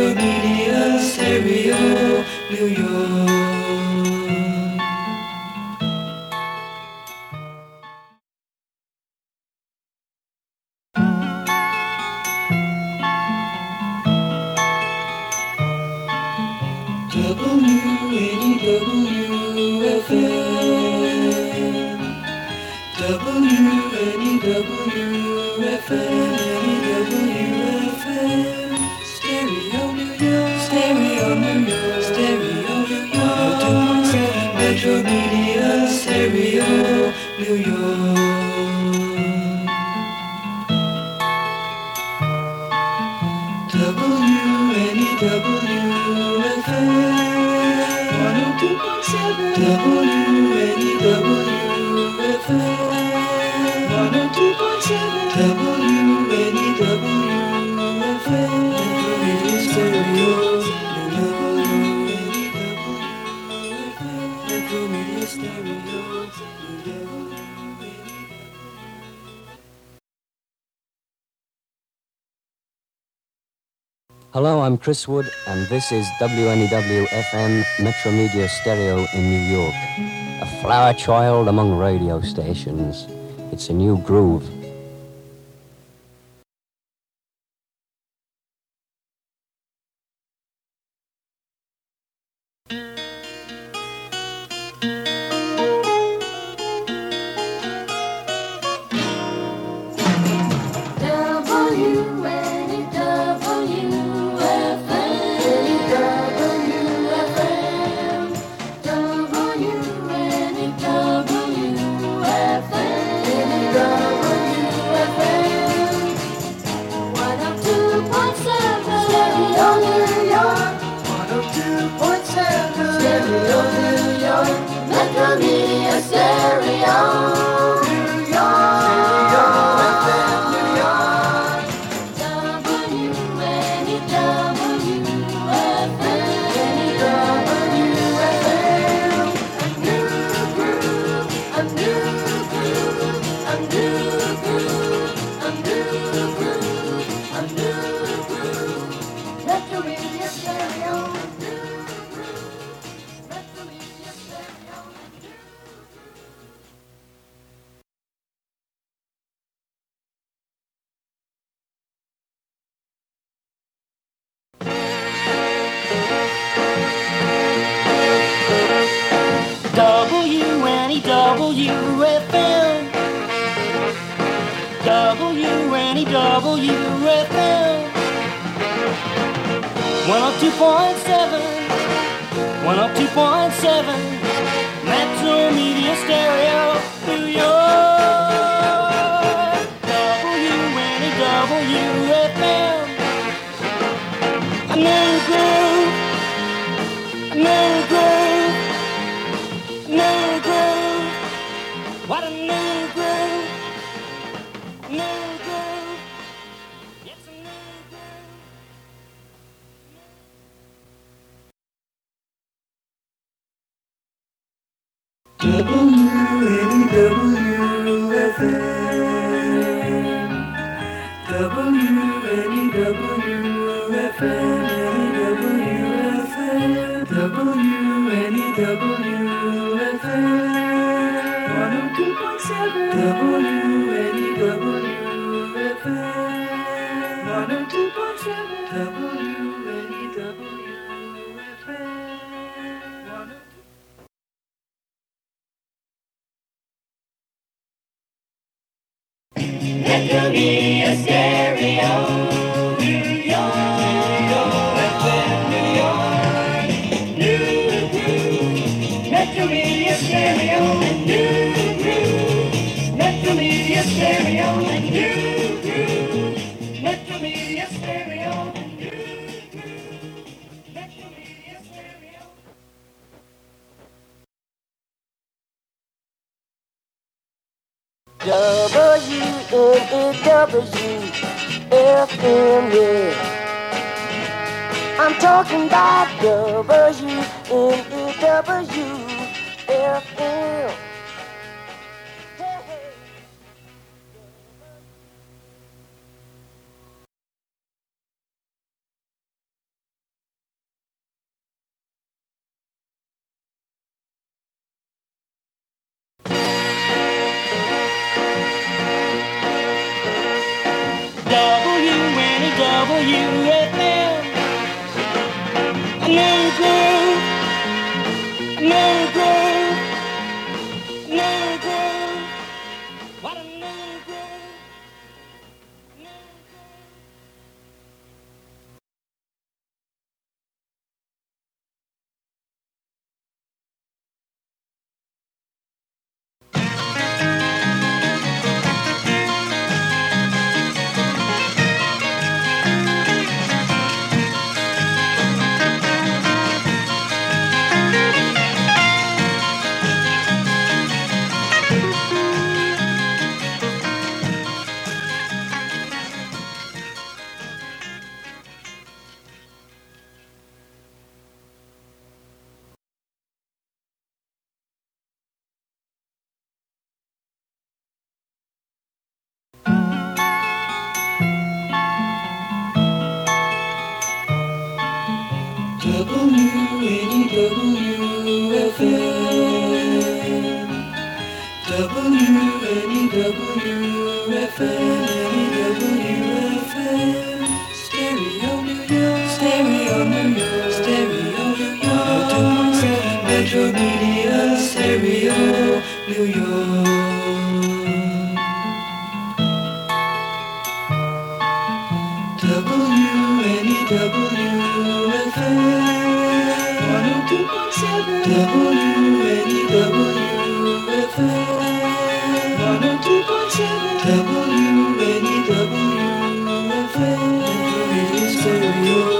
Metro Media Stereo, New York. WNEW-FM, WNEW-FM, Stereo New York, Stereo New York, Stereo New York, 102.7 Metro Media Stereo, New York. WNEW-FM, 102.7 WNEW-FM, 102.7 WNEW-FM, Stereo, Metro Media Stereo, Hello, I'm Chris Wood, and this is WNEW FM Metro Media Stereo in New York. A flower child among radio stations. It's a new groove. WNEW-FM, WNEW-FM, 102.7, 102.7, Metro Media Stereo, New York. WNEW-FM, a new groove, a new groove, a new groove. What a new groove, new groove, it's a new groove. WNEW-FM, WNEW-FM, WNEW-FM, 102.7 WNEW-FM, 102.7 WNEW-FM. Metro Media Stereo, New York, New York, New Groove. Metro Media Stereo, New Groove. Metro Media Stereo, New Groove. Metro Media Stereo, New Groove. Metro Media Stereo. WNEW-FM, yeah. I'm talking about WNEW-FM. WNEWFM. A new groove, a new groove, a new groove. What a new groove, new groove. WNEWFM, Stereo New York, Stereo New York, Stereo New York, 102.7 Metro Media, Stereo New York. WNEWFM, 102.7 WNEWFM, 102.7 WNEWFM, Stereo.